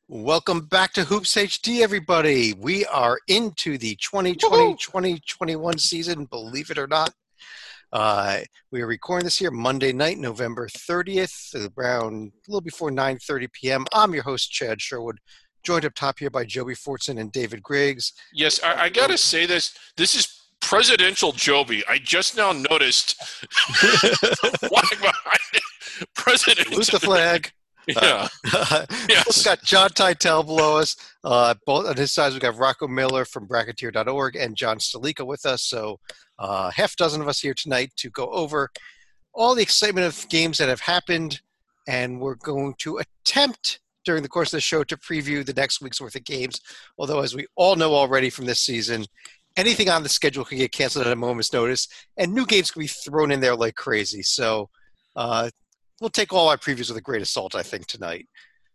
Welcome back to Hoops HD, everybody. We are into the 2020-2021 season, believe it or not. We are recording this here Monday night, November 30th, around a little before 9:30 p.m. I'm your host, Chad Sherwood, joined up top here by Joby Fortson and David Griggs. Yes, I got to say this. This is presidential Joby. I just now noticed the flag behind it. President. Salute the flag. Yeah. Yes. We've got John Teitel below us. Both on his sides, we've got Rocco Miller from Bracketeer.org and John Stalika with us. So half dozen of us here tonight to go over all the excitement of games that have happened. And we're going to attempt during the course of the show to preview the next week's worth of games. Although, as we all know already from this season, anything on the schedule can get canceled at a moment's notice. And new games can be thrown in there like crazy. So we'll take all our previews with a grain of salt, I think, tonight.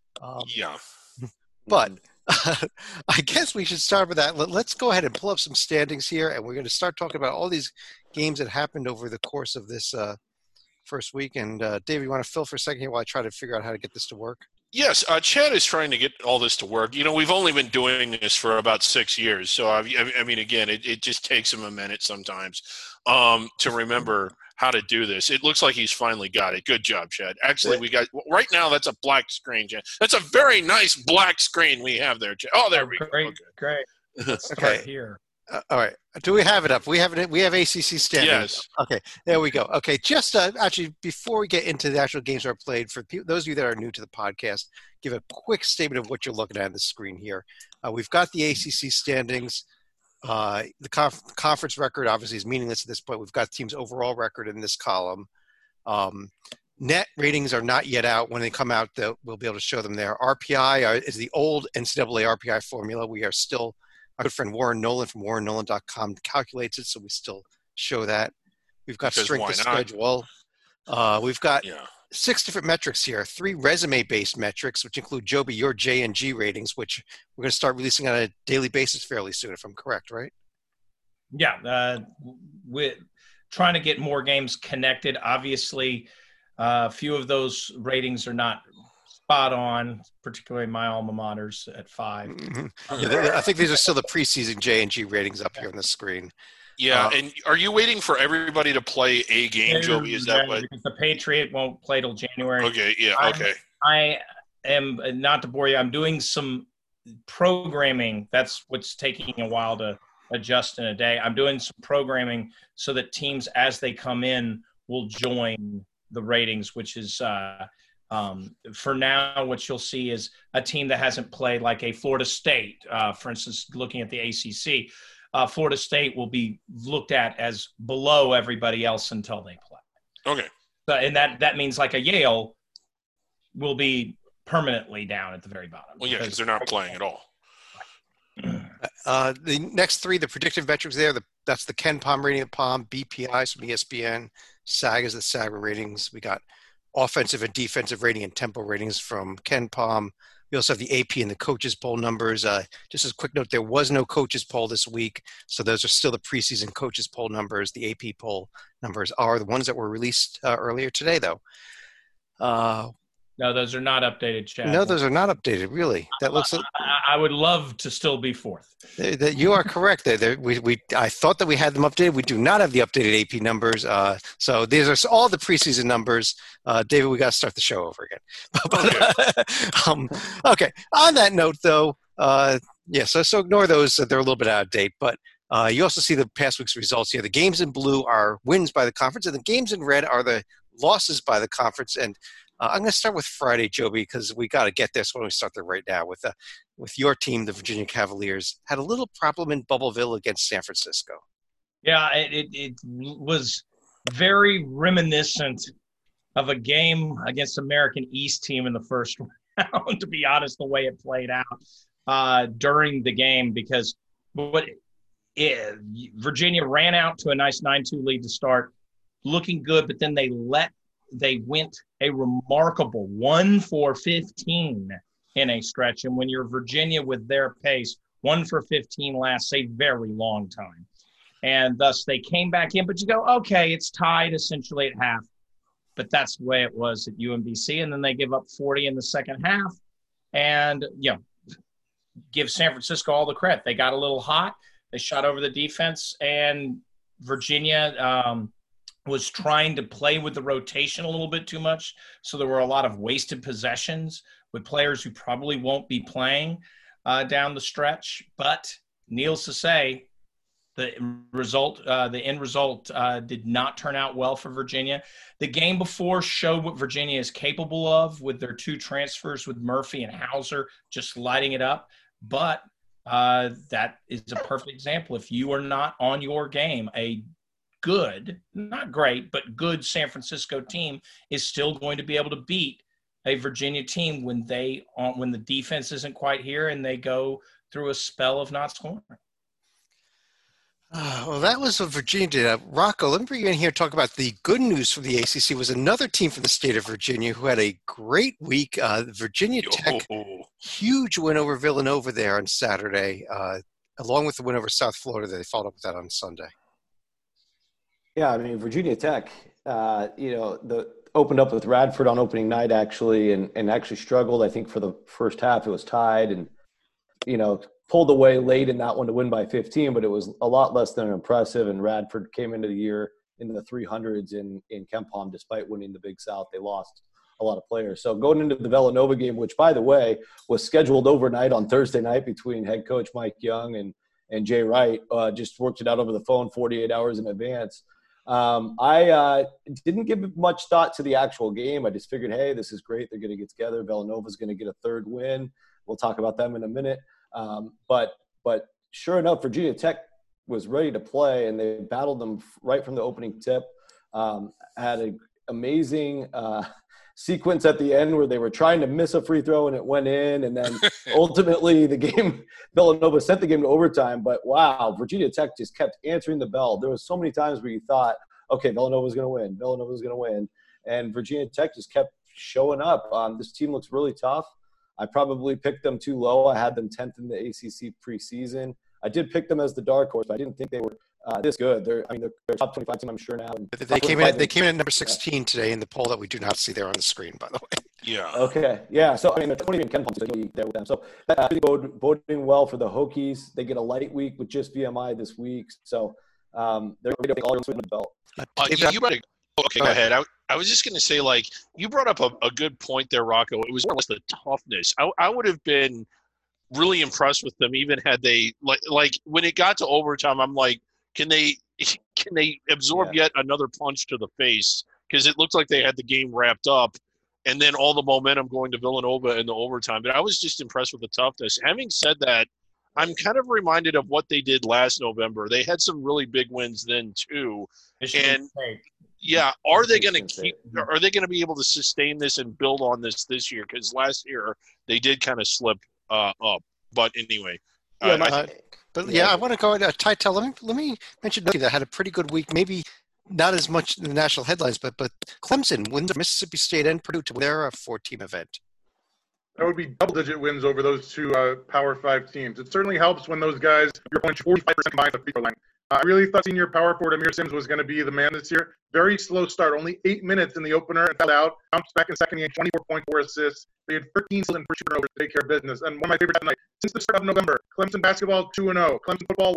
But I guess we should start with that. Let's go ahead and pull up some standings here, and we're going to start talking about all these games that happened over the course of this first week. And, Dave, you want to fill for a second here while I try to figure out how to get this to work? Yes, Chad is trying to get all this to work. You know, we've only been doing this for about 6 years. So, I mean, again, it just takes him a minute sometimes to remember how to do this. It looks like he's finally got it. Good job, Chad. Actually, we got – right now that's a black screen, Chad. That's a very nice black screen we have there, Chad. Oh, there we go. Great. Let's start here. All right. Do we have it up? We have ACC standings. Yes. Okay. There we go. Okay. Just actually, before we get into the actual games that are played, for those of you that are new to the podcast, give a quick statement of what you're looking at on the screen here. We've got the ACC standings. The conference record obviously is meaningless at this point. We've got teams' overall record in this column. Net ratings are not yet out. When they come out, we'll be able to show them there. RPI is the old NCAA RPI formula. We are still – our good friend Warren Nolan from warrennolan.com calculates it, so we still show that. We've got strength of schedule. We've got 6 different metrics here, 3 resume-based metrics, which include, Joby, your J&G ratings, which we're going to start releasing on a daily basis fairly soon, if I'm correct, right? Yeah. We're trying to get more games connected. Obviously, a few of those ratings are not spot on, particularly my alma maters at 5. Mm-hmm. Yeah, I think these are still the preseason J&G ratings up here on the screen. Yeah, and are you waiting for everybody to play a game, Joby? Is that what? Because the Patriot won't play till January. Okay, yeah, okay. I am, not to bore you, I'm doing some programming. That's what's taking a while to adjust in a day. I'm doing some programming so that teams, as they come in, will join the ratings, which is for now, what you'll see is a team that hasn't played, like a Florida State, for instance, looking at the ACC. Florida State will be looked at as below everybody else until they play. Okay. And that means like a Yale will be permanently down at the very bottom. Well, yeah, because they're not playing at all. The next 3, the predictive metrics there, that's the Ken Palm rating of Palm, BPIs from ESPN, SAG is the SAG ratings. We got offensive and defensive rating and tempo ratings from Ken Palm. We also have the AP and the coaches poll numbers. Just as a quick note, there was no coaches poll this week, so those are still the preseason coaches poll numbers. The AP poll numbers are the ones that were released earlier today, though. No, those are not updated, Chad. No, those are not updated, really. That looks. I would love to still be 4th. You are correct. I thought that we had them updated. We do not have the updated AP numbers. So these are all the preseason numbers. David, we got to start the show over again. Okay. On that note, though, so ignore those. They're a little bit out of date. But you also see the past week's results here. The games in blue are wins by the conference, and the games in red are the losses by the conference. And I'm going to start with Friday, Joby, because we got to get this when we start there right now with your team, the Virginia Cavaliers. Had a little problem in Bubbleville against San Francisco. Yeah, it was very reminiscent of a game against American East team in the first round, to be honest, the way it played out during the game, because Virginia ran out to a nice 9-2 lead to start, looking good, but then they went a remarkable 1 for 15 in a stretch. And when you're Virginia with their pace, 1 for 15 lasts a very long time. And thus they came back in, but you go, okay, it's tied essentially at half. But that's the way it was at UMBC. And then they give up 40 in the second half. and give San Francisco all the credit. They got a little hot. They shot over the defense, and Virginia was trying to play with the rotation a little bit too much. So there were a lot of wasted possessions with players who probably won't be playing down the stretch. But needless to say, the end result did not turn out well for Virginia. The game before showed what Virginia is capable of with their 2 transfers with Murphy and Hauser just lighting it up. But that is a perfect example. If you are not on your game, a good, not great, but good San Francisco team is still going to be able to beat a Virginia team when the defense isn't quite here and they go through a spell of not scoring. Well, that was what Virginia did. Rocco, let me bring you in here and talk about the good news from the ACC. Was another team from the state of Virginia who had a great week. Virginia Tech, huge win over Villanova there on Saturday, along with the win over South Florida. They followed up with that on Sunday. Yeah, I mean, Virginia Tech, opened up with Radford on opening night, actually, and actually struggled. I think for the first half it was tied and, pulled away late in that one to win by 15, but it was a lot less than impressive. And Radford came into the year in the 300s in KenPom, despite winning the Big South. They lost a lot of players. So going into the Villanova game, which, by the way, was scheduled overnight on Thursday night between head coach Mike Young and Jay Wright, just worked it out over the phone 48 hours in advance. I didn't give much thought to the actual game. I just figured, hey, this is great. They're going to get together. Villanova's going to get a third win. We'll talk about them in a minute. But sure enough, Virginia Tech was ready to play, and they battled them right from the opening tip. Had an amazing sequence at the end where they were trying to miss a free throw and it went in, and then ultimately Villanova sent the game to overtime. But wow, Virginia Tech just kept answering the bell. There was so many times where you thought, okay, Villanova's going to win, and Virginia Tech just kept showing up. This team looks really tough. I probably picked them too low. I had them 10th in the ACC preseason. I did pick them as the dark horse, but I didn't think they were this good. They're top 25 team, I'm sure now. They came in at number 16 today in the poll that we do not see there on the screen, by the way. Yeah. Okay. Yeah. So I mean, they're 20 in KenPom, so they'll be there with them. So that's boding well for the Hokies. They get a light week with just VMI this week, so they're ready to take all the swing the belt. You better. Okay, go ahead. I was just going to say, you brought up a good point there, Rocco. It was more or less the toughness. I would have been really impressed with them even had they like when it got to overtime. I'm like, can they absorb yet another punch to the face? Because it looked like they had the game wrapped up, and then all the momentum going to Villanova in the overtime. But I was just impressed with the toughness. Having said that, I'm kind of reminded of what they did last November. They had some really big wins then too, yeah, are they going to be able to sustain this and build on this year? Because last year they did kind of slip up. But anyway, I want to go into Tytel. Let me mention that had a pretty good week. Maybe not as much in the national headlines, but Clemson wins Mississippi State and Purdue to win their 4-team event. That would be double-digit wins over those two Power 5 teams. It certainly helps when those guys, you're going 45% combined the free throw line. I really thought senior power forward Amir Sims was going to be the man this year. Very slow start, only 8 minutes in the opener and fell out. Bounced back in second, he had 24 points, 4 assists. They had 13 in first turnovers to take care of business. And one of my favorites tonight, since the start of November, Clemson basketball 2-0, Clemson football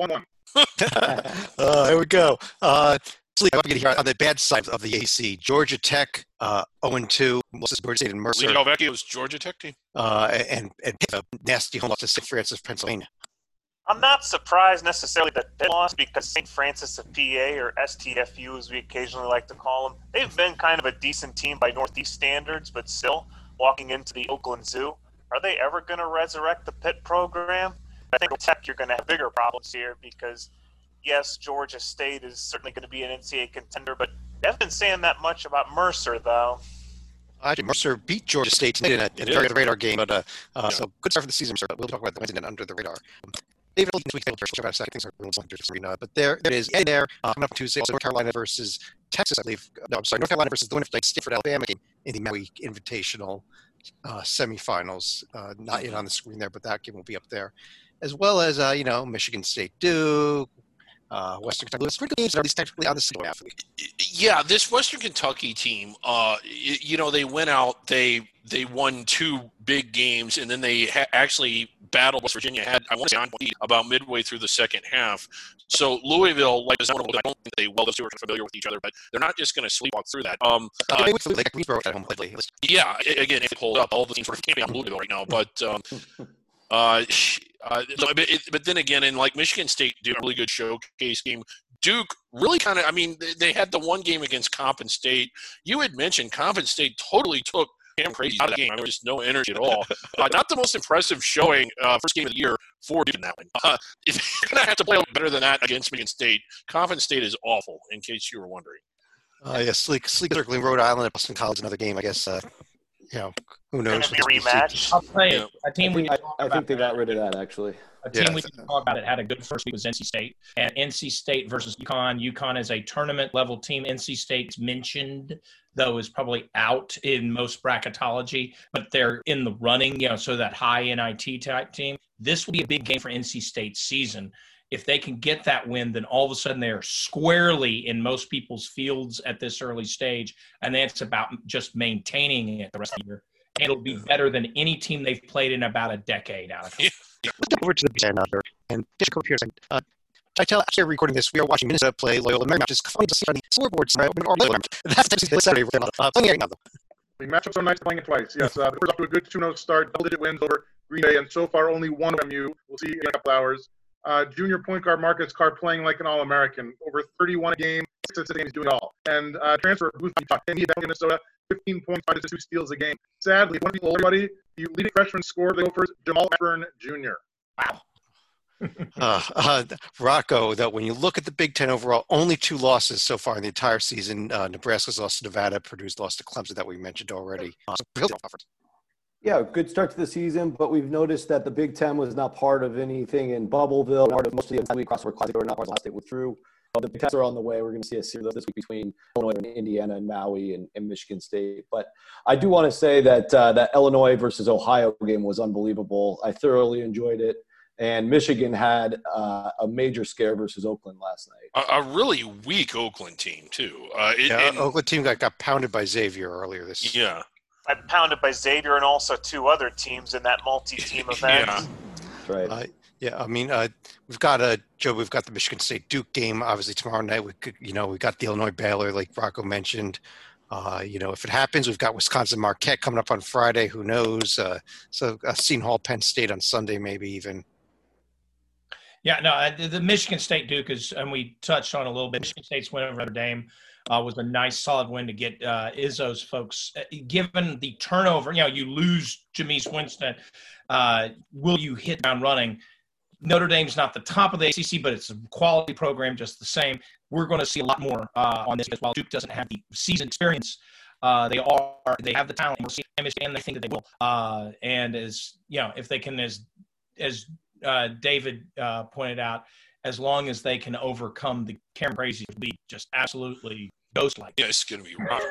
1-1. There we go. I'm going to hear on the bad side of the AC. Georgia Tech 0-2, losses Georgia State and Mercer. Lino Vecchio's Georgia Tech team. And a nasty home loss to St. Francis, Pennsylvania. I'm not surprised necessarily that they lost because St. Francis of PA, or STFU as we occasionally like to call them, they've been kind of a decent team by Northeast standards, but still walking into the Oakland Zoo. Are they ever going to resurrect the Pitt program? I think with Tech you're going to have bigger problems here because, yes, Georgia State is certainly going to be an NCAA contender, but they haven't been saying that much about Mercer, though. Mercer beat Georgia State in a very under-the-radar game, but so good start for the season, Mercer, but we'll talk about the wins and under the radar. David, this week, about a second. Things are a little interesting, but there it is. And there, coming up Tuesday, also North Carolina versus Texas, I believe. No, I'm sorry, North Carolina versus the winner of Stanford, Alabama game in the Maui Invitational semifinals. Not yet on the screen there, but that game will be up there, as well as Michigan State, Duke, Western Kentucky. It's pretty good games, at least technically on the single half of the week. Yeah, this Western Kentucky team, they went out. They they won 2 big games, and then they actually battled West Virginia. Had, I want to say, on lead about midway through the second half. So Louisville, like, I don't think those two are familiar with each other, but they're not just going to sleepwalk through that. They would like Greensboro at home lately. Yeah, again, if they hold up, all the teams sort of can't be on Louisville right now, but. But then again, in like Michigan State did a really good showcase game. Duke really kind of, I mean, they had the one game against Coppin State. You had mentioned Coppin State totally took him crazy out of that game. I mean, there was just no energy at all. Not the most impressive showing first game of the year for Duke in that one. If you're going to have to play better than that against Michigan State, Coppin State is awful, in case you were wondering. Sleek circling Rhode Island at Boston College, another game, I guess. Who knows? Going to be a rematch. I'll tell you, a team I think they got rid of that, actually. A team we can talk about it had a good first week was NC State. And NC State versus UConn. UConn is a tournament-level team. NC State's mentioned, though, is probably out in most bracketology, but they're in the running, so that high NIT type team. This will be a big game for NC State's season. If they can get that win, then all of a sudden they're squarely in most people's fields at this early stage, and then it's about just maintaining it the rest of the year. And it'll be better than any team they've played in about a decade out of it. Over to the Big Ten and just come up here. I tell after recording this, we are watching Minnesota play Loyola Marymount, which is funny to see on the scoreboards. That's Saturday. Playing now, though. The matchups are nice, playing it twice. Yes, the first off to a good 2-0 start, double-digit wins over Green Bay, and so far only one of MU. We'll see in a couple hours. Junior point guard Marcus Carr playing like an All-American, over 31 a game, 6 assists a game, he's doing it all. And transfer Booth in Minnesota, 15 points, 5 assists, 2 steals a game. Sadly, one of the older buddy, the leading freshman scorer, the Gophers, Jamal Ashburn Jr. Wow. Rocco, though, when you look at the Big Ten overall, only 2 losses so far in the entire season. Nebraska's lost to Nevada, Purdue's lost to Clemson that we mentioned already. Yeah, good start to the season, but we've noticed that the Big Ten was not part of anything in Bubbleville. Part of most of the Week crossover classic, or not part of the last state withdrew. The Big Tens are on the way. We're going to see a series this week between Illinois and Indiana and Maui and Michigan State. But I do want to say that that Illinois versus Ohio game was unbelievable. I thoroughly enjoyed it. And Michigan had a major scare versus Oakland last night. A really weak Oakland team, too. Oakland team got pounded by Xavier earlier this year. Yeah. I pounded by Xavier and also 2 other teams in that multi-team event. Yeah. That's right. I mean, we've got Joe. We've got the Michigan State Duke game obviously tomorrow night. We got the Illinois Baylor, like Rocco mentioned. If it happens, we've got Wisconsin Marquette coming up on Friday. Who knows? So Seton Hall, Penn State on Sunday, maybe even. Yeah, no, the Michigan State Duke is, and we touched on a little bit. Michigan State's win over Notre Dame was a nice, solid win to get Izzo's folks. Given the turnover, you lose Jameis Winston. Will you hit down running? Notre Dame's not the top of the ACC, but it's a quality program just the same. We're going to see a lot more on this as well. Duke doesn't have the season experience. They have the talent. We'll see and they think that they will. And if they can, as David pointed out, as long as they can overcome the Cameron Crazy league, just absolutely ghost-like. Yeah, it's going to be rough.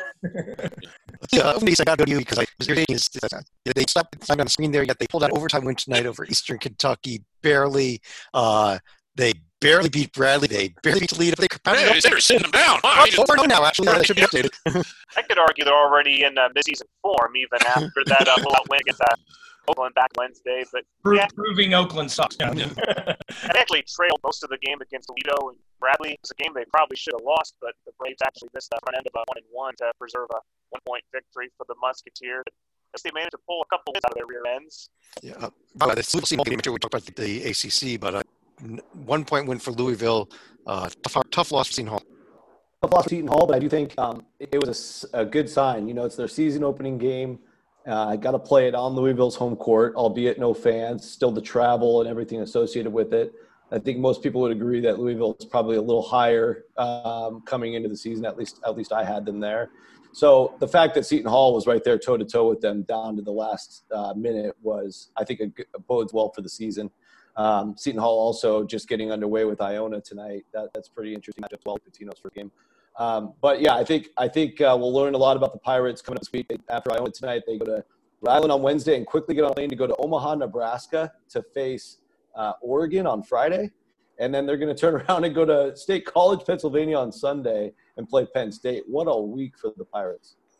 I got to go to you because they stopped on the screen there, yet they pulled out overtime win tonight over Eastern Kentucky. Barely. They barely beat Bradley. They barely beat Toledo. They're sitting them down. Over now, actually. That should be updated. I could argue they're already in mid-season form even after that blowout win against Oakland back Wednesday. But proving Oakland sucks. I actually trailed most of the game against Toledo and Bradley. It was a game they probably should have lost, but the Braves actually missed the front end of a 1-1 to preserve a 1-point victory for the Musketeers. They managed to pull a couple wins out of their rear ends. Yeah, this Louisville game, we talked about the ACC, but 1-point win for Louisville. Tough loss for Seton Hall. Tough loss for Seton Hall, but I do think it was a good sign. It's their season opening game. I got to play it on Louisville's home court, albeit no fans, still the travel and everything associated with it. I think most people would agree that Louisville is probably a little higher coming into the season. At least I had them there. So the fact that Seton Hall was right there toe-to-toe with them down to the last minute was, I think, bodes well for the season. Seton Hall also just getting underway with Iona tonight. That's pretty interesting. Not just Patino's first game. But yeah, I think we'll learn a lot about the Pirates coming up this week. After Iona tonight, they go to Rhode Island on Wednesday and quickly get on a plane to go to Omaha, Nebraska to face Oregon on Friday. And then they're going to turn around and go to State College, Pennsylvania on Sunday and play Penn State. What a week for the Pirates.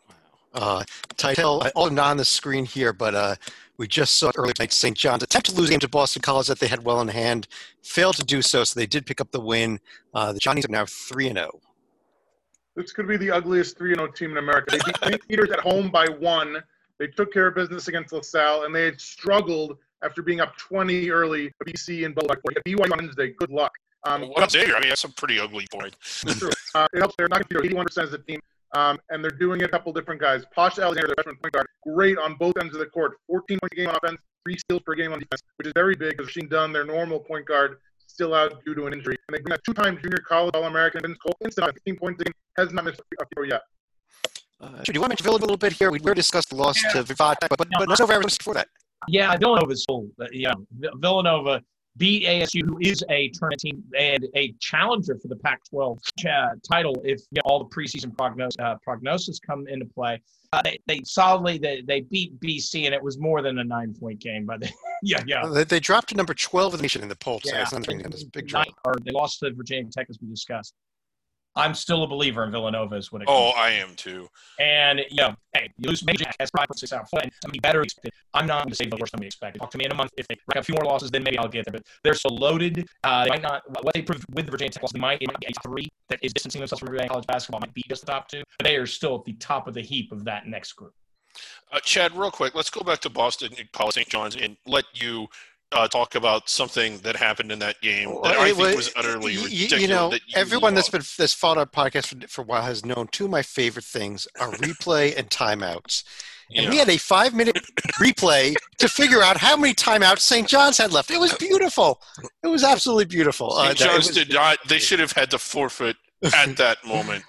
Title, all not on the screen here, but we just saw earlier tonight St. John's attempt to lose a game to Boston College that they had well in hand, failed to do so, so they did pick up the win. The Johnnies are now 3-0. This could be the ugliest 3-0 team in America. They beat St. Peter's at home by 1. They took care of business against LaSalle, and they had struggled after being up 20 early. BC and Boulder. BYU on Wednesday. Good luck. What Xavier? I mean, that's a pretty ugly point. True. It helps. They're not going to 81% as a team, and they're doing it a couple different guys. Posh Alexander, the freshman point guard, great on both ends of the court. 14 points a game on offense, 3 steals per game on defense, which is very big because Sheen Dunn, their normal point guard, still out due to an injury. And they bring a 2-time junior college All-American, Vince Cole, instant on 15 points a game, has not missed a throw yet. Do you want to mention Villanova a little bit here? We discussed the loss to Vivat, but let's over before that. Yeah, Villanova's full. Villanova beat ASU, who is a tournament team and a challenger for the Pac-12 title if all the preseason prognosis come into play. They solidly they beat BC, and it was more than a 9-point game. But They dropped to number 12 of the nation in the poll. So it's big drop. They lost to Virginia Tech, as we discussed. I'm still a believer in Villanova is what it comes to. I am too. And, hey, you lose Major Jack, that's 5.6 out front. I mean, better expected. I'm not going to say the worst than we expected. Talk to me in a month. If they rack up a few more losses, then maybe I'll get there. But they're so loaded. They might not, what they proved with the Virginia Tech loss, it might be a 3 that is distancing themselves from college basketball, might be just the top 2. But they are still at the top of the heap of that next group. Chad, real quick, let's go back to Boston College St. John's and let you talk about something that happened in that game that I think was utterly ridiculous. Everyone that's followed our podcast for a while has known two of my favorite things are replay and timeouts. And we had a 5-minute replay to figure out how many timeouts St. John's had left. It was beautiful. It was absolutely beautiful. St. John's did not. They should have had to forfeit at that moment.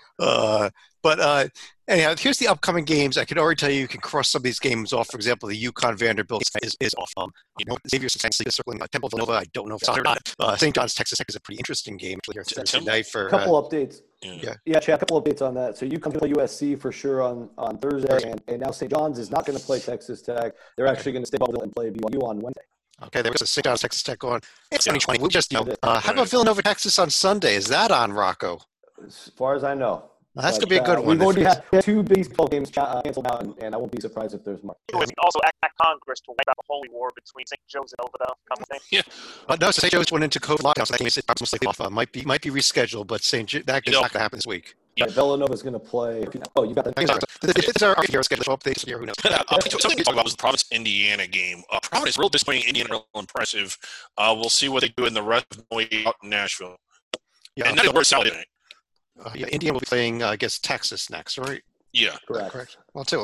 But anyhow, here's the upcoming games. I can already tell you can cross some of these games off. For example, the UConn Vanderbilt is off. Xavier is circling Temple Villanova. I don't know if it's on or not. St. John's Texas Tech is a pretty interesting game here Thursday night for a couple updates. Chad, a couple updates on that. So UConn play USC for sure on Thursday, and now St. John's is not going to play Texas Tech. They're actually going to stay Belleville and play BYU on Wednesday. Okay, there was a St. John's Texas Tech on. It's 2020. We just how about Villanova Texas on Sunday? Is that on, Rocco? As far as I know. That's going to be a good one. We've already had 2 Big 12 games canceled out, and I won't be surprised if there's more. Also, at Congress to wipe out the holy war between St. Joe's and Nova. Yeah. No, St. Joe's went into COVID lockdown, so that game is most likely off. Might be rescheduled, but that game's not going to happen this week. Yeah, Villanova's going to play. Oh, you got the. It's our schedule updates here. Who knows? Something to talk about was the Providence-Indiana game. Providence real disappointing. Indiana real impressive. We'll see what they do in the rest of the way out in Nashville. Yeah, and then we're Saturday. Indiana will be playing, I guess, Texas next, right? Yeah. Correct. Well, too.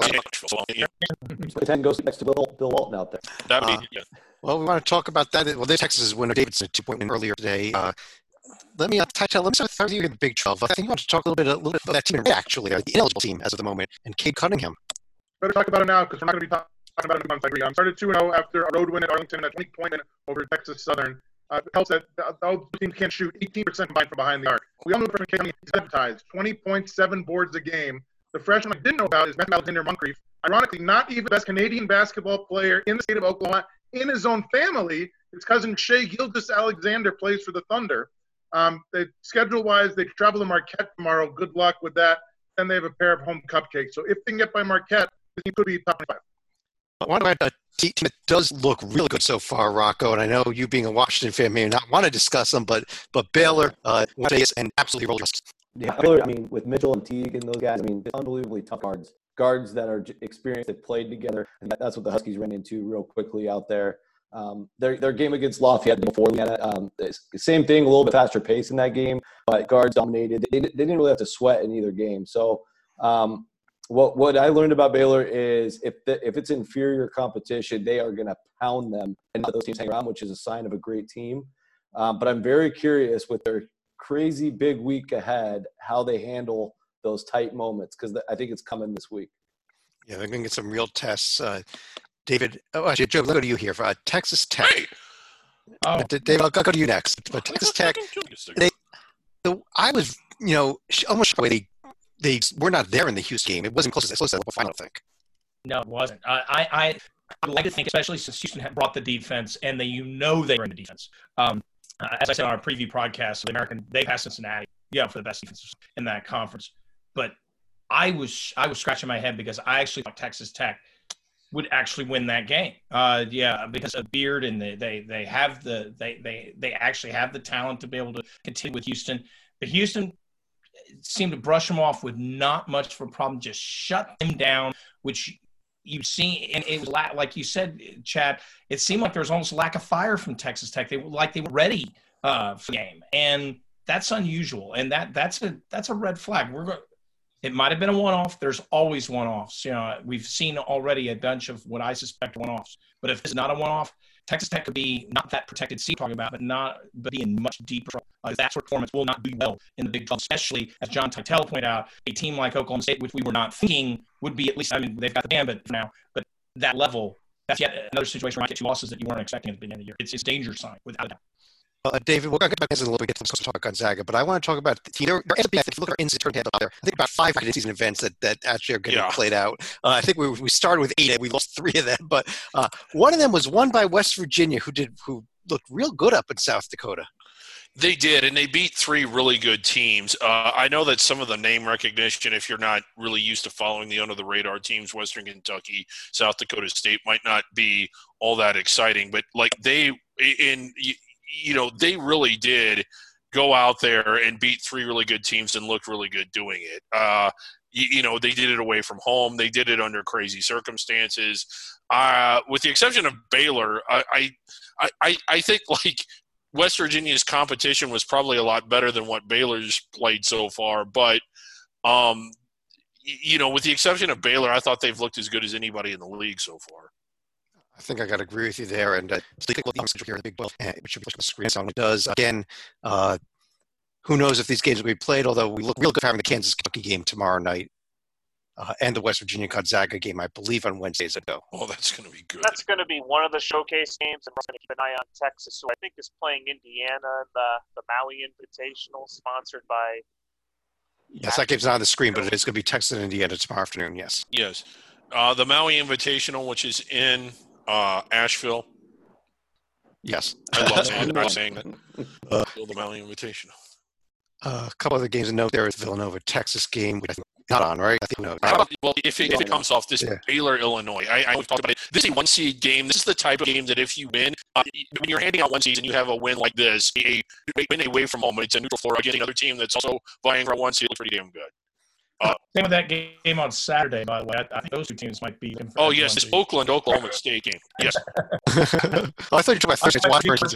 So 10 goes next to Bill Walton out there. That would be, Well, we want to talk about that. Well, Texas's winner, Davidson, 2-point win earlier today. Let me start with you in the Big 12. I think you want to talk a little bit about that team, actually, the ineligible team as of the moment, and Cade Cunningham. Better talk about it now because we're not going to be talking about it on Friday. I'm started 2-0 after a road win at Arlington and a 20-point win over Texas Southern. It helps that the team can't shoot 18% combined from behind the arc. We all know the freshman is advertised 20.7 boards a game. The freshman I didn't know about is Matthew Alexander Moncrief. Ironically, not even the best Canadian basketball player in the state of Oklahoma in his own family. His cousin Shai Gilgeous-Alexander plays for the Thunder. Schedule-wise, they travel to Marquette tomorrow. Good luck with that. Then they have a pair of home cupcakes. So if they can get by Marquette, the team could be top 25. One of a team that does look really good so far, Rocco, and I know you being a Washington fan may not want to discuss them, but Baylor, and absolutely rolled. Yeah, Baylor, I mean, with Mitchell and Teague and those guys, I mean, unbelievably tough guards that are experienced, that played together, and that's what the Huskies ran into real quickly out there. Their game against Lafayette before we had the same thing, a little bit faster pace in that game, but guards dominated. They didn't really have to sweat in either game. So what I learned about Baylor is if it's inferior competition, they are going to pound them and let those teams hang around, which is a sign of a great team. But I'm very curious with their crazy big week ahead, how they handle those tight moments, because I think it's coming this week. Yeah, they're going to get some real tests. David, actually, Joe, let's go to you here for Texas Tech. Hey. Dave, I'll go to you next. But Texas Tech, I was, almost the way they were not there in the Houston game. It wasn't close to the final, I think. No, it wasn't. I would like to think, especially since Houston had brought the defense, and they were in the defense. As I said on our preview podcast, they passed Cincinnati, for the best defense in that conference. But I was scratching my head because I actually thought Texas Tech would actually win that game. Because of Beard, and they actually have the talent to be able to continue with Houston. But Houston seemed to brush them off with not much of a problem, just shut them down, which you've seen. And it was like you said, Chad, it seemed like there was almost a lack of fire from Texas Tech. They were ready for the game, and that's unusual. And that's a red flag. It might have been a one-off. There's always one-offs. We've seen already a bunch of what I suspect are one-offs. But if it's not a one-off, Texas Tech could be not that protected seed talking about, but be in much deeper trouble. That sort of performance will not do well in the Big 12, especially, as John Titel pointed out, a team like Oklahoma State, which we were not thinking would be at least, they've got the gambit for now, but that level, that's yet another situation where you might get 2 losses that you weren't expecting at the beginning of the year. It's a danger sign, without a doubt. David, we're going to get back to this in a little bit, get to talk about Gonzaga, but I want to talk about the team. There ends up being, if you look at our in-season tournament out there, I think about 5 season events that actually are getting played out. I think we started with 8 and we lost 3 of them, but one of them was won by West Virginia, who looked real good up in South Dakota. They did, and they beat 3 really good teams. I know that some of the name recognition, if you're not really used to following the under-the-radar teams, Western Kentucky, South Dakota State, might not be all that exciting. But they really did go out there and beat 3 really good teams and looked really good doing it. They did it away from home. They did it under crazy circumstances. With the exception of Baylor, I think West Virginia's competition was probably a lot better than what Baylor's played so far. But, with the exception of Baylor, I thought they've looked as good as anybody in the league so far. I think I got to agree with you there. And speaking of the here in the Big 12, which should be on the screen, so it does. Again, who knows if these games will be played, although we look real good having the Kansas-Kentucky game tomorrow night and the West Virginia-Gonzaga game, I believe, on Wednesdays ago. Oh, that's going to be good. That's going to be one of the showcase games, and we're going to keep an eye on Texas, who I think is playing Indiana in the Maui Invitational, sponsored by... Yes, that game's not on the screen, but it is going to be Texas and Indiana tomorrow afternoon, yes. Yes. The Maui Invitational, which is in Asheville. Yes. I love saying that. The Maui Invitational. A couple other games to note there is Villanova-Texas game, which I think not on, right? I think no. Well, if it comes off, this Baylor, Illinois. We've talked about it. This is a 1-seed game. This is the type of game that if you win, when you're handing out 1 seed and you have a win like this, a win away from home, it's a neutral floor against another team that's also vying for a 1 seed, looks pretty damn good. Same with that game on Saturday, by the way. I think those 2 teams might be. Oh, yes, this Oklahoma State game. Yes. I thought you were talking about Thursday.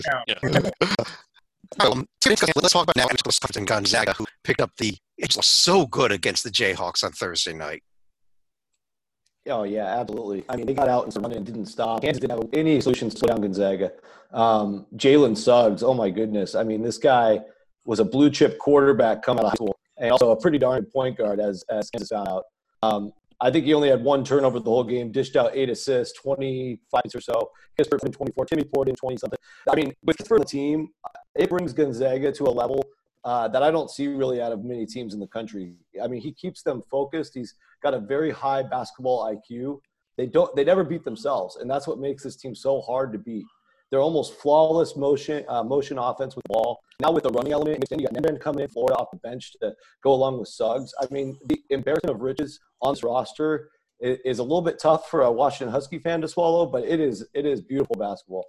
Let's talk about now and Gonzaga, who picked up it was so good against the Jayhawks on Thursday night. Oh, yeah, absolutely. I mean, they got out and running and didn't stop. Kansas didn't have any solutions to slow down Gonzaga. Jalen Suggs, oh, my goodness. I mean, this guy was a blue-chip quarterback coming out of high school and also a pretty darn good point guard, as Kansas found out. I think he only had 1 turnover the whole game, dished out 8 assists, 25 or so. Kispert in 24, Timmy Ford in 20-something. I mean, with Kispert on the team, it brings Gonzaga to a level that I don't see really out of many teams in the country. I mean, he keeps them focused. He's got a very high basketball IQ. They never beat themselves, and that's what makes this team so hard to beat. They're almost flawless motion offense with the ball. Now with the running element, you got Nemben coming in Florida off the bench to go along with Suggs. I mean, the embarrassment of riches on this roster is a little bit tough for a Washington Husky fan to swallow, but it is beautiful basketball.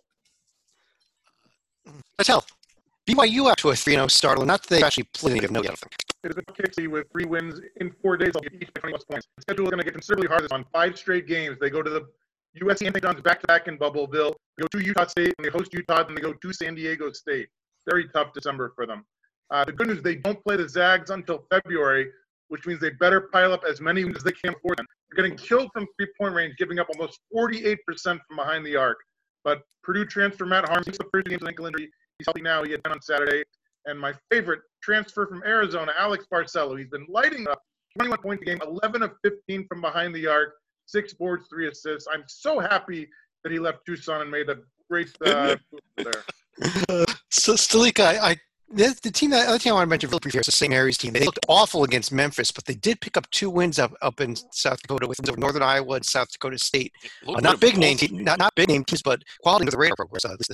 Patel, BYU up to a 3-0 start. Not that they actually played any of note yet, I think. It is a KC with 3 wins in 4 days. They'll get each by 20 plus points. The schedule is going to get considerably harder on 5 straight games. They go to the USC and St. John's back-to-back in Bubbleville. They go to Utah State, and they host Utah, and they go to San Diego State. Very tough December for them. The good news, they don't play the Zags until February, which means they better pile up as many wins as they can afford them. They're getting killed from three-point range, giving up almost 48% from behind the arc. But Purdue transfer Matt Harms, he's the first game of ankle injury. He's healthy now. He had 10 on Saturday. And my favorite transfer from Arizona, Alex Barcelo. He's been lighting up 21 points a game, 11 of 15 from behind the arc, 6 boards, 3 assists. I'm so happy that he left Tucson and made a great move there. So, Stalika, the team, the other team I want to mention really briefly is the St. Mary's team. They looked awful against Memphis, but they did pick up 2 wins up in South Dakota with Northern Iowa and South Dakota State. Not big name teams, but quality of the radar progress this season.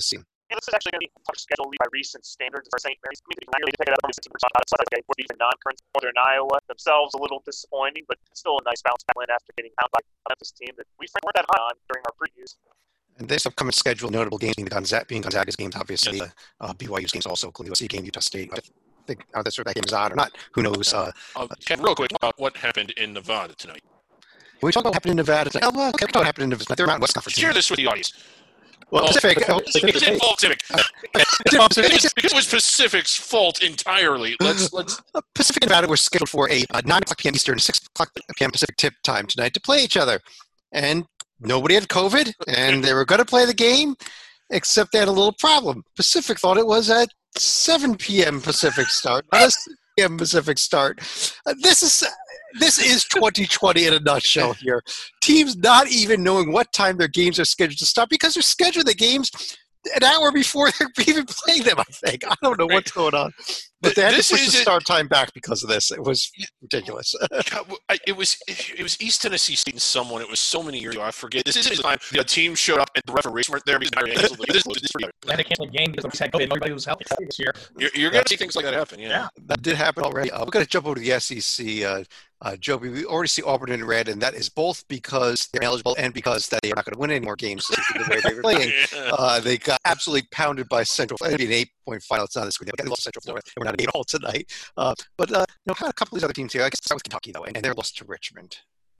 this is actually going to be a tough schedule by recent standards for St. Mary's. I mean, they really pick it up from the team outside would be the non-current Northern Iowa themselves, a little disappointing, but still a nice bounce back win after getting pounded by a Memphis team that we weren't that high on during our previews. And this upcoming schedule, notable games being Gonzaga's games, obviously, BYU's games also, USC game, Utah State. I think that's where that game is on or not. Who knows? Ken, real quick about what happened in Nevada tonight. When we talk about what happened in Nevada, okay, we talk about what happened in Nevada. They're Mountain West Conference. Share this with the audience. Well, Pacific. It didn't fall Pacific. Because it was Pacific's fault entirely. Let's. Pacific and Nevada were scheduled for a 9 o'clock p.m. Eastern, 6 o'clock p.m. Pacific tip time tonight to play each other. And nobody had COVID, and they were going to play the game, except they had a little problem. Pacific thought it was at 7 p.m. Pacific start, not a 6 p.m. Pacific start. This is 2020 in a nutshell here. Teams not even knowing what time their games are scheduled to start because they're scheduling the games an hour before they're even playing them, I think. I don't know what's going on. But they had to push the start time back because of this. It was ridiculous. It was East Tennessee State and someone. It was so many years ago. I forget. This is the time the team showed up and the referees weren't there. They had to cancel the game because nobody was healthy this year. You're going to see things like that happen. Yeah. That did happen already. We're going to jump over to the SEC. Joby, we already see Auburn in red, and that is both because they're eligible and because that they are not going to win any more games the way they were playing. They got absolutely pounded by Central. It'll be an 8-point final. It's not this week. They lost Central Florida. They were not a game all tonight. But had a couple of these other teams here. I guess start with Kentucky though, and they're lost to Richmond.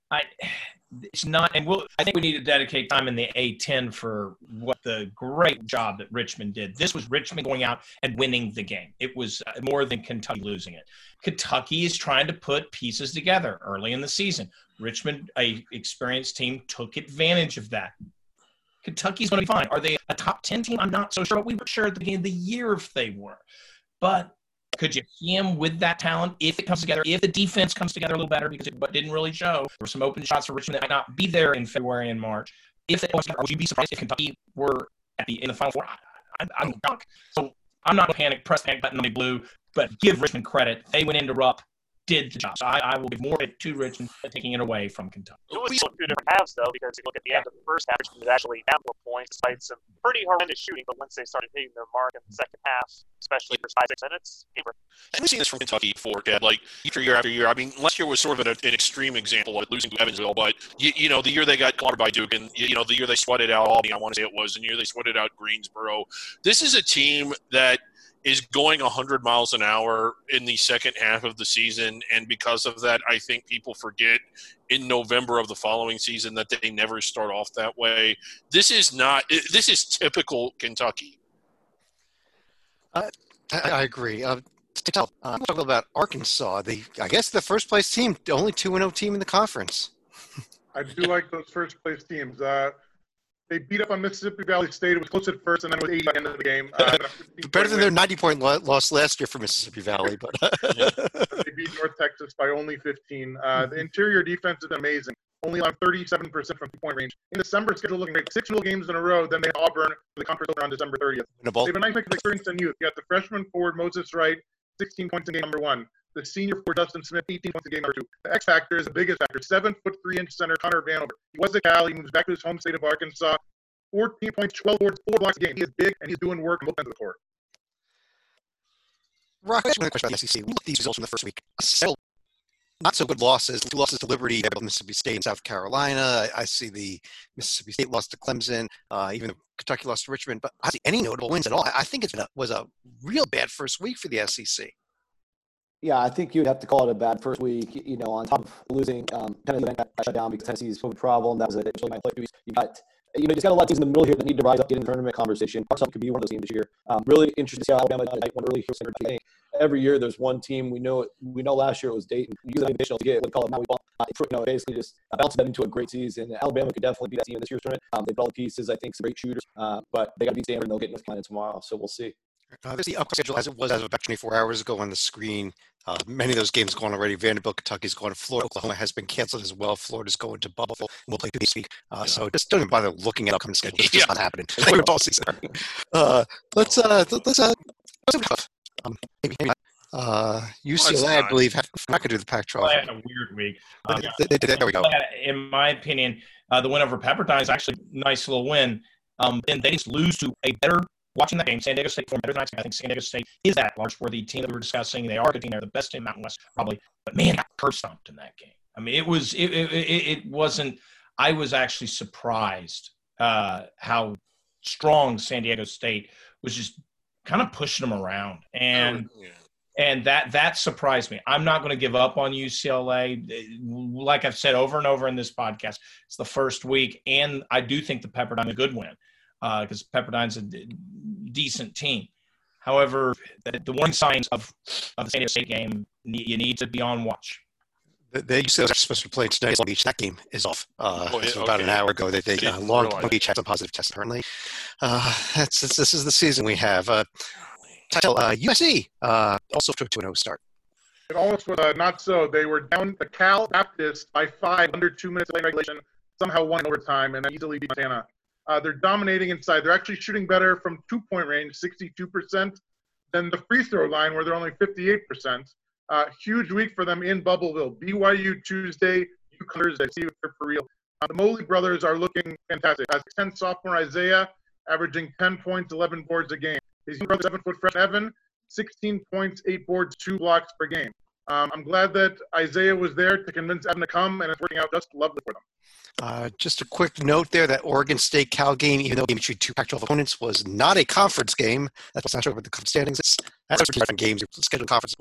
It's not, and I think we need to dedicate time in the A10 for what the great job that Richmond did. This was Richmond going out and winning the game. It was more than Kentucky losing it. Kentucky is trying to put pieces together early in the season. Richmond, a experienced team, took advantage of that. Kentucky's going to be fine. Are they a top 10 team? I'm not so sure, but we were sure at the beginning of the year if they were. But could you see him with that talent if it comes together, if the defense comes together a little better, because it didn't really show? There were some open shots for Richmond that might not be there in February and March. If they would you be surprised if Kentucky were in the Final Four? I'm shocked. So I'm not going to press panic button on the blue, but give Richmond credit. They went into Rupp, did the job. So I will give more credit to Richmond than taking it away from Kentucky. It was two different halves, though, because if you look at the end of the first half, Richmond was actually down 4 points, despite some pretty horrendous shooting. But once they started hitting their mark in the second half, especially for 5-6 minutes, and we've seen this from Kentucky before, Kev, like year after year. I mean, last year was sort of an extreme example of losing to Evansville, but you know, the year they got clobbered by Duke, and you know, the year they sweated out Albany, I want to say it was, and the year they sweated out Greensboro. This is a team that is going 100 miles an hour in the second half of the season, and because of that, I think people forget in November of the following season that they never start off that way. This is typical Kentucky. I agree. I'm talking about Arkansas. I guess the first place team, the only 2-0 team in the conference. I do like those first place teams. They beat up on Mississippi Valley State. It was close at first, and then it was 80 by the end of the game. Better than their 90-point loss last year for Mississippi Valley. But they beat North Texas by only 15. The interior defense is amazing. Only on 37% from 2-point range. In December, schedule looking great. 6 games in a row. Then they have Auburn for the conference opener on December 30th. They have a nice mix of experience and youth. You got the freshman forward Moses Wright, 16 points in game number 1. The senior for Dustin Smith, 18 points in game number 2. The X factor is the biggest factor. 7 foot 3-inch center Connor Vanover. He was at Cal. He moves back to his home state of Arkansas. 14 points, 12 boards, 4 blocks a game. He is big and he's doing work on both ends of the court. Rock, I just want to question about the SEC. We look at these results from the first week. Several not so good losses. 2 losses to Liberty, Mississippi State, and South Carolina. I see the Mississippi State loss to Clemson. Even the Kentucky lost to Richmond. But I don't see any notable wins at all. I think it was a real bad first week for the SEC. Yeah, I think you'd have to call it a bad first week. You know, on top of losing, Tennessee got shut down because Tennessee's COVID problem. That was a really my play. You got, just got a lot of teams in the middle here that need to rise up, get in the tournament conversation. Arkansas could be one of those teams this year. Really interested to see how Alabama went early here. I think every year there's one team we know last year it was Dayton. We use that additional to get what we call it Maui ball. Basically just bounce them into a great season. Alabama could definitely be that team in this year's tournament. They've got all the pieces. I think some great shooters, but they got to beat Stanford and they'll get North Carolina tomorrow. So we'll see. This is the upper schedule as it was as of about 24 hours ago on the screen. Many of those games going already. Vanderbilt, Kentucky's going. Florida, Oklahoma has been canceled as well. Florida's going to Buffalo. We'll play this week. So just don't even bother looking at upcoming schedule. It's just not happening. All season. Let's maybe UCLA, I believe, I'm not going to do the Pac-12. I had a weird week. There we go. In my opinion, the win over Pepperdine is actually a nice little win. Then they just lose to a better watching that game, San Diego State performed better than I expected. I think San Diego State is that large-worthy team that we were discussing. They are a good team. They're the best team in Mountain West, probably. But, man, got curb stomped in that game. I mean, it wasn't – I was actually surprised how strong San Diego State was just kind of pushing them around. And that surprised me. I'm not going to give up on UCLA. Like I've said over and over in this podcast, it's the first week, and I do think the Pepperdine is a good win because Pepperdine's a decent team. However, the warning signs of the San Diego State game, you need to be on watch. They UCLA are supposed to play tonight. Long Beach. That game is off. About an hour ago. Long Beach had some positive tests apparently. This is the season we have. USC also to a 2-0 start. It almost was not so. They were down the Cal Baptist by 5 under 2 minutes late regulation. Somehow won in overtime and then easily beat Montana. They're dominating inside. They're actually shooting better from 2-point range, 62%, than the free throw line where they're only 58%. Huge week for them in Bubbleville. BYU Tuesday, UConn Thursday. See if they're for real. The Mobley brothers are looking fantastic. 6'10" sophomore Isaiah, averaging 10 points, 11 boards a game. His brother, 7-foot freshman Evan, 16 points, 8 boards, 2 blocks per game. I'm glad that Isaiah was there to convince Evan to come, and it's working out just lovely for them. Just a quick note there that Oregon State-Cal game, even though it between 2 Pac-12 opponents, was not a conference game. That's not sure what the standings is. That's 2 different games. Scheduled conference.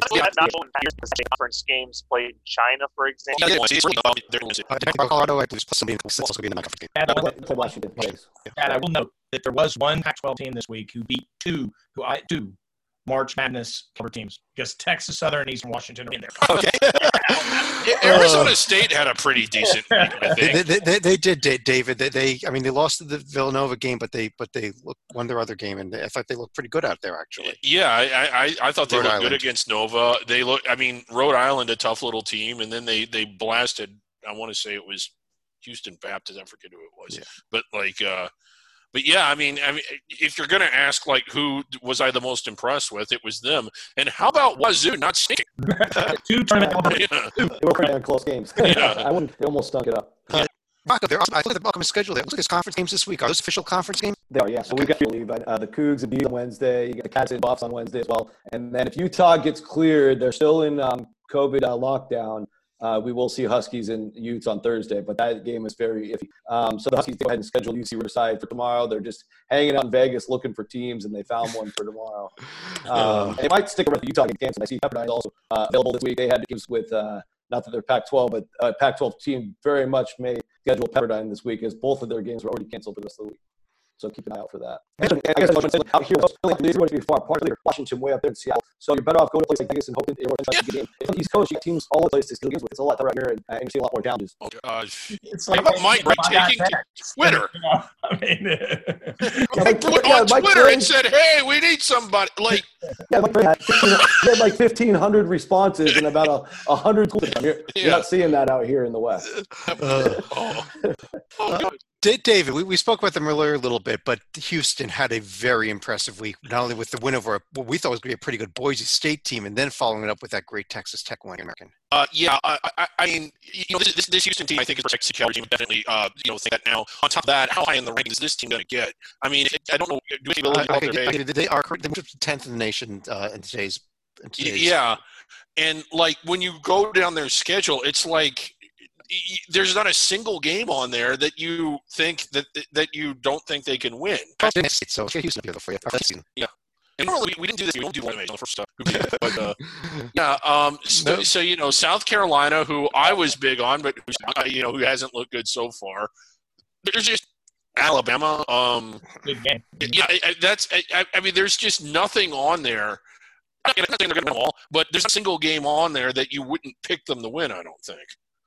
Conference games played in China, for example. Colorado, I believe, plus somebody else also be in the conference game. And I will note that there was one Pac-12 team this week who beat two March Madness cover teams because Texas Southern and Eastern Washington are in there. Okay. Arizona State had a pretty decent week, I think. They did, David. They lost to the Villanova game, but they won their other game, and I thought they looked pretty good out there, actually. Yeah, I thought they looked good against Nova. Rhode Island, a tough little team, and then they blasted. I want to say it was Houston Baptist. I forget who it was, yeah. But yeah, I mean, if you're going to ask, like, who was I the most impressed with, it was them. And how about Wazoo not stinking? 2 tournament. Yeah. They were playing close games. Yeah. They almost stunk it up. Rocco, I look at the upcoming schedule there. It looks like there's conference games this week. Are those official conference games? They are, yeah. So we've got the Cougs and Bees on Wednesday. You got the Cats and Buffs on Wednesday as well. And then if Utah gets cleared, they're still in COVID lockdown. We will see Huskies and Utes on Thursday, but that game is very iffy. So the Huskies go ahead and schedule UC Riverside for tomorrow. They're just hanging out in Vegas looking for teams, and they found one for tomorrow. And they might stick around the Utah game canceled. I see Pepperdine is also available this week. They had games with not that they're Pac-12, but Pac-12 team very much may schedule Pepperdine this week as both of their games were already canceled for the rest of the week. So keep an eye out for that. And I guess I was out here, these are going to be far apart. Washington way up there in Seattle. So you're better off going to a place like Vegas and hoping you're going to try to get a game. If on the East Coast, you got teams all over the place to steal games with. It's a lot tougher out here, and you see a lot more challenges. Oh, gosh. It's How like about Mike taking to Twitter? I mean, On Twitter and said, hey, we need somebody. Like, yeah, Mike had 1,500 responses and about 100 tweets. You're not seeing that out here in the West. David, we spoke about them earlier a little bit, but Houston had a very impressive week, not only with the win over what we thought was going to be a pretty good Boise State team, and then following it up with that great Texas Tech win, American. I mean, this Houston team, I think, is a Texas Tech team. Definitely, think that now. On top of that, how high in the rankings is this team going to get? I mean, I don't know. They are 10th in the nation in today's. Yeah, and like when you go down their schedule, it's like there's not a single game on there that you think that you don't think they can win. So Houston here for you. Yeah. And normally we didn't do this. We don't do one on the first stuff. But So South Carolina, who I was big on, but who hasn't looked good so far. There's just Alabama. good game. Yeah, I mean, there's just nothing on there. I'm not saying they're going to win all, but there's a single game on there that you wouldn't pick them to win. I don't think.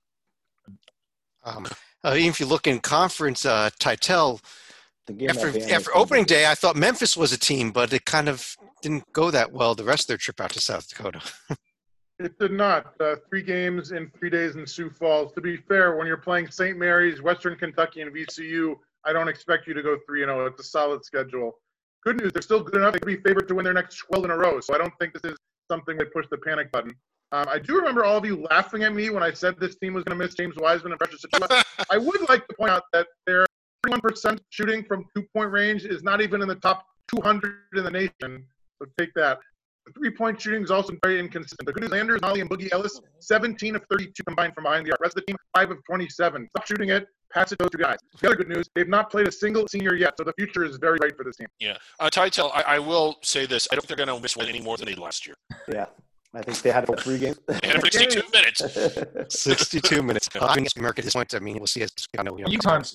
Even if you look in conference, Titel. After opening day, I thought Memphis was a team, but it kind of didn't go that well the rest of their trip out to South Dakota. It did not. 3 games in 3 days in Sioux Falls. To be fair, when you're playing St. Mary's, Western Kentucky, and VCU, I don't expect you to go 3-0. It's a solid schedule. Good news, they're still good enough. They could be favored to win their next 12 in a row, so I don't think this is something that push the panic button. I do remember all of you laughing at me when I said this team was going to miss James Wiseman and Precious Achiuwa. I would like to point out that their 31% shooting from 2-point range is not even in the top 200 in the nation. So take that. The three-point shooting is also very inconsistent. The good news, Anders, Molly, and Boogie Ellis, 17 of 32 combined from behind the arc. Rest of the team, 5 of 27. Stop shooting it. Pass it to those two guys. The other good news, they've not played a single senior yet, so the future is very bright for this team. Yeah. Tytel, I will say this. I don't think they're going to miss one any more than they did last year. Yeah. I think they had it for 3 games. They had it for 62 minutes. 62 minutes. I mean, America at this point, I mean, we'll see as I know. UConn's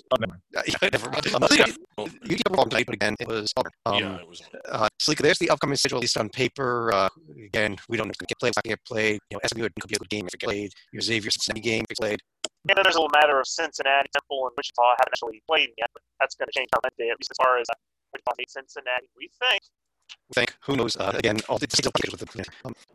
You did wrong tonight, but again, it was Auburn. Yeah, it was. Sleek, there's the upcoming schedule, at least on paper. Again, we don't know if it get played, not get played. You know, SMU could be a good game if it gets played. Your Xavier Cincinnati game if it played. And then there's a little matter of Cincinnati, Temple, and Wichita haven't actually played yet, but that's going to change on that day, at least as far as Wichita State, Cincinnati, we think. Who knows? Again, all the still with the.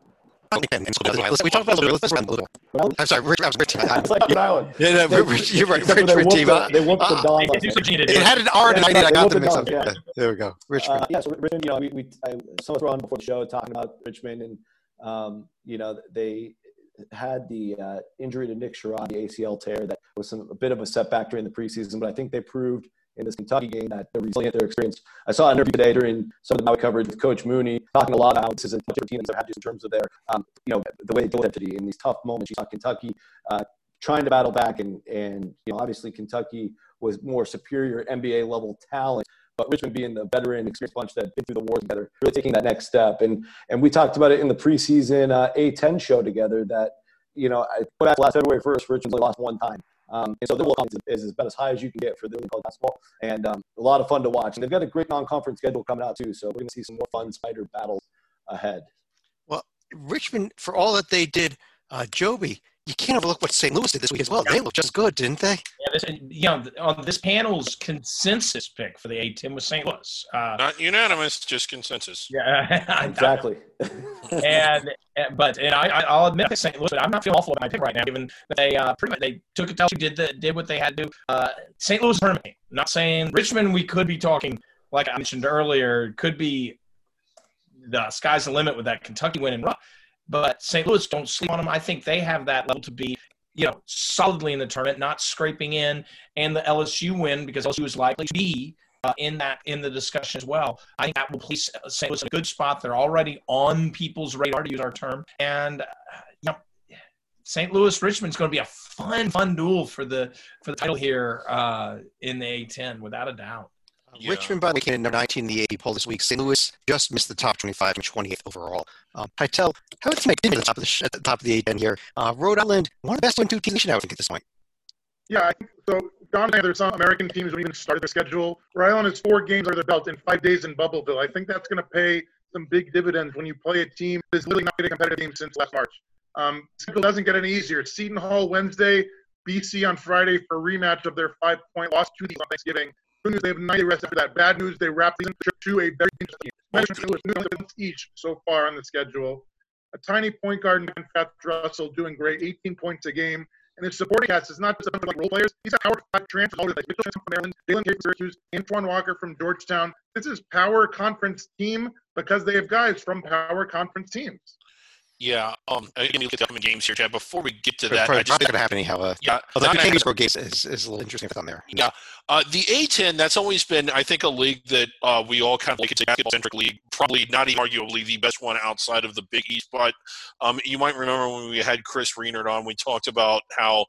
We talked about let's run a little. I'm sorry, Rich. It's like an island. Yeah, no, you're right. Except Rich team. They whooped the Don last night. It had an R and I got them mixed up. Yeah. There we go. Richmond. Yeah, so Richmond, you know, I saw us on before the show talking about Richmond, and you know, they had the injury to Nick Sherrod, the ACL tear, that was a bit of a setback during the preseason, but I think they proved in this Kentucky game that they're resilient, they're experienced. I saw an interview today during some of the Maui coverage with Coach Mooney, talking a lot about this is a team that had in terms of their, you know, the way they deal with it in these tough moments. You saw Kentucky trying to battle back, and you know, obviously Kentucky was more superior NBA level talent, but Richmond being the veteran, experienced bunch that had been through the war together, really taking that next step. And we talked about it in the preseason A10 show together that, you know, back last February 1st, Richmond's only lost 1 time. And so their level is about as high as you can get for their college basketball, and a lot of fun to watch. And they've got a great non-conference schedule coming out too, so we're going to see some more fun spider battles ahead. Well, Richmond, for all that they did, Joby, you can't overlook what St. Louis did this week as well. They looked just good, didn't they? Yeah, on this panel's consensus pick for the A10 was St. Louis. Not unanimous, just consensus. Yeah, exactly. But I'll admit that St. Louis, but I'm not feeling awful about my pick right now, given that they pretty much they took it, did what they had to do. St. Louis tournament. I'm not saying Richmond. We could be talking, like I mentioned earlier, could be the sky's the limit with that Kentucky win and run. But St. Louis, don't sleep on them. I think they have that level to be, you know, solidly in the tournament, not scraping in, and the LSU win, because LSU is likely to be in the discussion as well. I think that will place St. Louis in a good spot. They're already on people's radar, to use our term, and you know, St. Louis Richmond's going to be a fun duel for the title here in the A10, without a doubt. Yeah. Richmond, by the way, came in number 19 in the AP poll this week. St. Louis just missed the top 25 and 28th overall. Hytel, how would you make it at the top of the A10 here? Rhode Island, one of the best 1-2 teams I think at this point. Yeah, I think so. Don, there's some American teams who even started their schedule. Rhode Island has 4 games under their belt in 5 days in Bubbleville. I think that's going to pay some big dividends when you play a team that's literally not been a competitive team since last March. Schedule doesn't get any easier. Seton Hall Wednesday, BC on Friday for a rematch of their 5-point loss to the on Thanksgiving. Good news, they have 90 rest after that. Bad news, they wrapped the trip to a very interesting team. Each so far on the schedule. A tiny point guard, Fats Russell, doing great, 18 points a game. And his supporting cast is not just a bunch of role players. He's got Power 5 transfers all over the place. Mitchell Johnson from Maryland, Jalen Carey from Syracuse, Antoine Walker from Georgetown. This is Power Conference team because they have guys from Power Conference teams. Yeah. Again, we look at the upcoming games here, Chad. Before we get to that, probably not going to happen anyhow. Yeah. The Canadian game is a little interesting if it's on there. Yeah. The A10, that's always been, I think, a league that we all kind of like. It's a basketball-centric league. Probably not even arguably the best one outside of the Big East. But you might remember when we had Chris Reinert on, we talked about how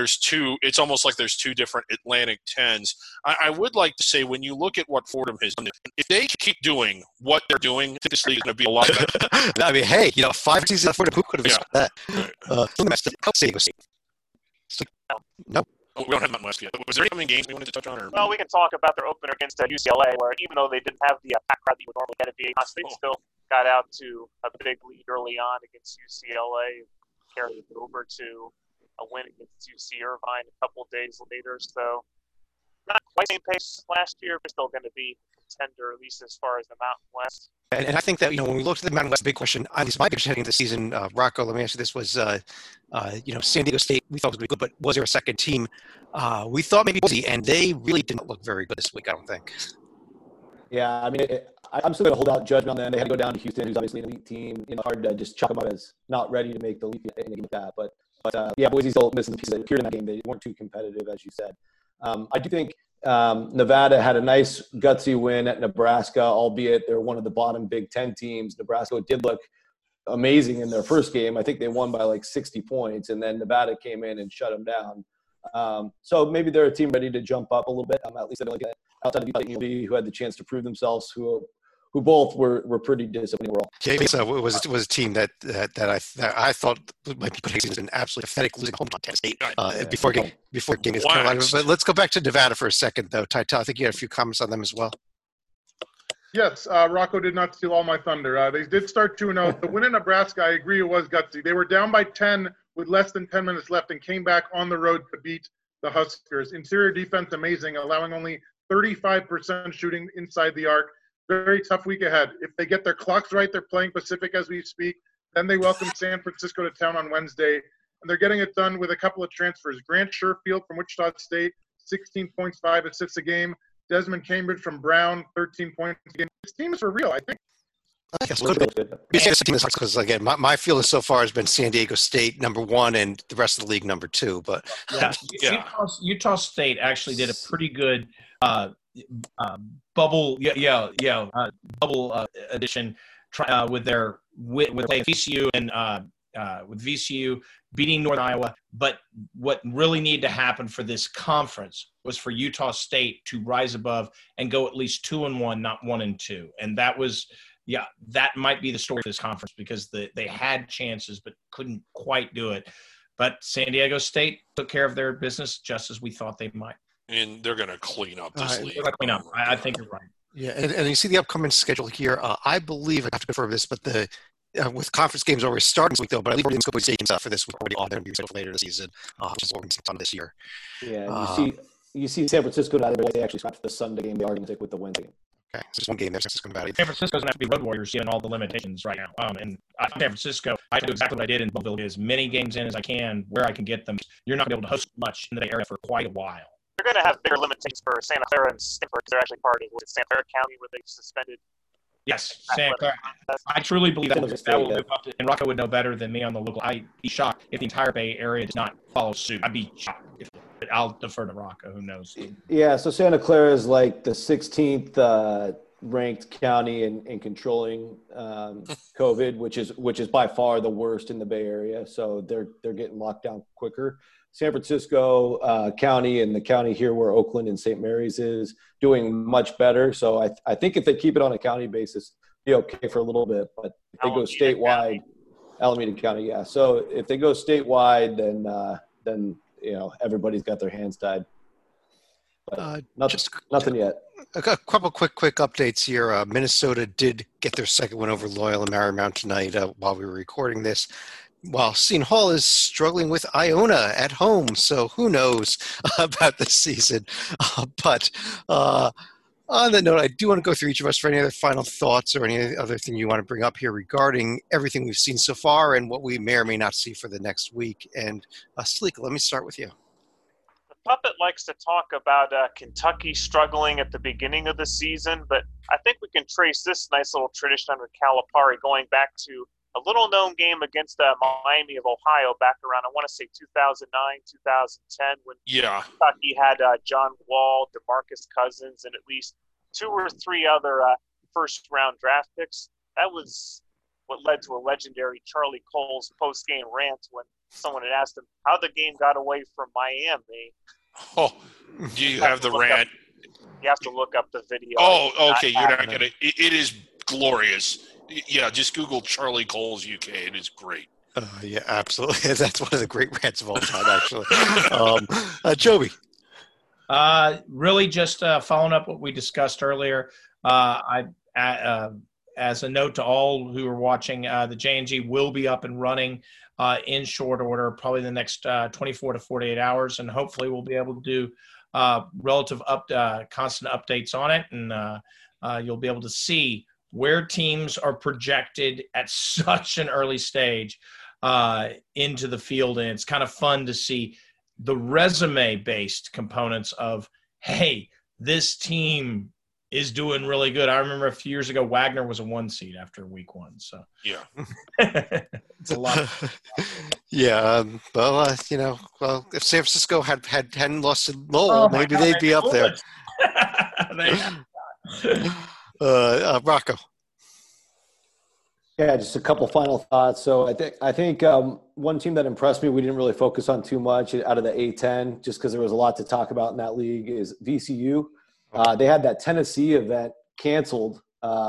it's almost like there's 2 different Atlantic 10s. I would like to say, when you look at what Fordham has done, if they keep doing what they're doing, I think this league is going to be a lot better. I mean, hey, 5 seasons Fordham, who could have expected that? How San Diego State? No. Oh, we don't have that much yet. Was there any games we wanted to touch on? Or? Well, we can talk about their opener against UCLA, where even though they didn't have the pack crowd that you would normally get at the A-Toss, they still got out to a big lead early on against UCLA, carried it over to a win against UC Irvine a couple of days later. So not quite the same pace last year, but still going to be contender, at least as far as the Mountain West. And I think that, when we looked at the Mountain West, the big question, at least my big question heading into the season, Rocco, let me ask you this, was, San Diego State, we thought was going to be good, but was there a second team? We thought maybe Boise, and they really didn't look very good this week, I don't think. Yeah, I mean, I'm still going to hold out judgment on them. They had to go down to Houston, who's obviously an elite team. Hard to just chalk them up as not ready to make the leap in a game like that. But Boise still missing the pieces that appeared in that game. They weren't too competitive, as you said. I do think Nevada had a nice gutsy win at Nebraska, albeit they're one of the bottom Big Ten teams. Nebraska did look amazing in their first game. I think they won by like 60 points, and then Nevada came in and shut them down. So maybe they're a team ready to jump up a little bit. At least like outside of ULB, who had the chance to prove themselves, who both were pretty disappointing overall. Yeah, so it was a team that I thought might be putting in an absolutely pathetic losing home to Tennessee before game against Carolina. But let's go back to Nevada for a second, though. Titel, I think you had a few comments on them as well. Yes, Rocco did not steal all my thunder. They did start 2-0. The win in Nebraska, I agree, it was gutsy. They were down by 10 with less than 10 minutes left and came back on the road to beat the Huskers. Interior defense amazing, allowing only 35% shooting inside the arc. Very tough week ahead. If they get their clocks right, they're playing Pacific as we speak. Then they welcome San Francisco to town on Wednesday. And they're getting it done with a couple of transfers. Grant Sherfield from Wichita State, 16 points, 5 assists a game. Desmond Cambridge from Brown, 13 points a game. This team is for real, I think. Because again, my feeling so far has been San Diego State #1 and the rest of the league #2. But Utah State actually did a pretty good bubble edition with playing VCU and with VCU beating Northern Iowa. But what really needed to happen for this conference was for Utah State to rise above and go at least 2-1, not 1-2, and that was. Yeah, that might be the story for this conference because they had chances but couldn't quite do it. But San Diego State took care of their business just as we thought they might. And they're going to clean up this league. I think you're right. Yeah, and you see the upcoming schedule here. I believe, I have to confirm this, but with conference games already starting this week, though, but I believe we're going to go games for this week already on there and be scheduled later this season, which is what we're going to this year. Yeah, you see San Francisco now, they actually scratched the Sunday game. They are going to stick with the Wednesday game. Okay, so just one game there. San Francisco's going to have to be road warriors given all the limitations right now. And San Francisco, I do exactly what I did in Belleville, as many games in as I can where I can get them. You're not going to be able to host much in the Bay Area for quite a while. You're going to have bigger limitations for Santa Clara and Stanford because they're actually part of Santa Clara County where they've suspended. Yes, Santa Clara. I truly believe that will move up. And Rocco would know better than me on the local. I'd be shocked if the entire Bay Area does not follow suit. I'd be shocked. But I'll defer to Rocco. Who knows? Yeah, so Santa Clara is like the 16th ranked county in controlling COVID, which is by far the worst in the Bay Area. So they're getting locked down quicker. San Francisco County and the county here where Oakland and St. Mary's is doing much better. So I think if they keep it on a county basis, be okay for a little bit. But if they go statewide, Alameda County, yeah. So if they go statewide, then everybody's got their hands tied. But nothing yet. A couple quick updates here. Minnesota did get their second win over Loyola Marymount tonight while we were recording this. While Seton Hall is struggling with Iona at home, so who knows about this season. But on that note, I do want to go through each of us for any other final thoughts or any other thing you want to bring up here regarding everything we've seen so far and what we may or may not see for the next week. And Salika, let me start with you. Puppet likes to talk about Kentucky struggling at the beginning of the season, but I think we can trace this nice little tradition under Calipari going back to a little-known game against Miami of Ohio back around, I want to say 2009, 2010, when Kentucky had John Wall, DeMarcus Cousins, and at least 2 or 3 other first-round draft picks. That was what led to a legendary Charlie Cole's post-game rant when someone had asked him how the game got away from Miami. Oh, do you have the rant? You have to look up the video. Oh, okay. You're not going to – it is glorious. Yeah, just Google Charlie Cole's UK. It is great. Yeah, absolutely. That's one of the great rants of all time, actually. Joby. Really just following up what we discussed earlier. As a note to all who are watching, the J&G will be up and running in short order, probably the next 24 to 48 hours, and hopefully we'll be able to do relative constant updates on it, and you'll be able to see where teams are projected at such an early stage into the field. And it's kind of fun to see the resume-based components of, hey, this team is doing really good. I remember a few years ago, Wagner was a 1 seed after week 1. So yeah, it's a lot. Yeah, well, if San Francisco hadn't lost to Lowell, Oh my maybe God, they'd be up there. they Rocco. Yeah, just a couple final thoughts. So I think one team that impressed me, we didn't really focus on too much out of the A10, just because there was a lot to talk about in that league, is VCU. They had that Tennessee event canceled,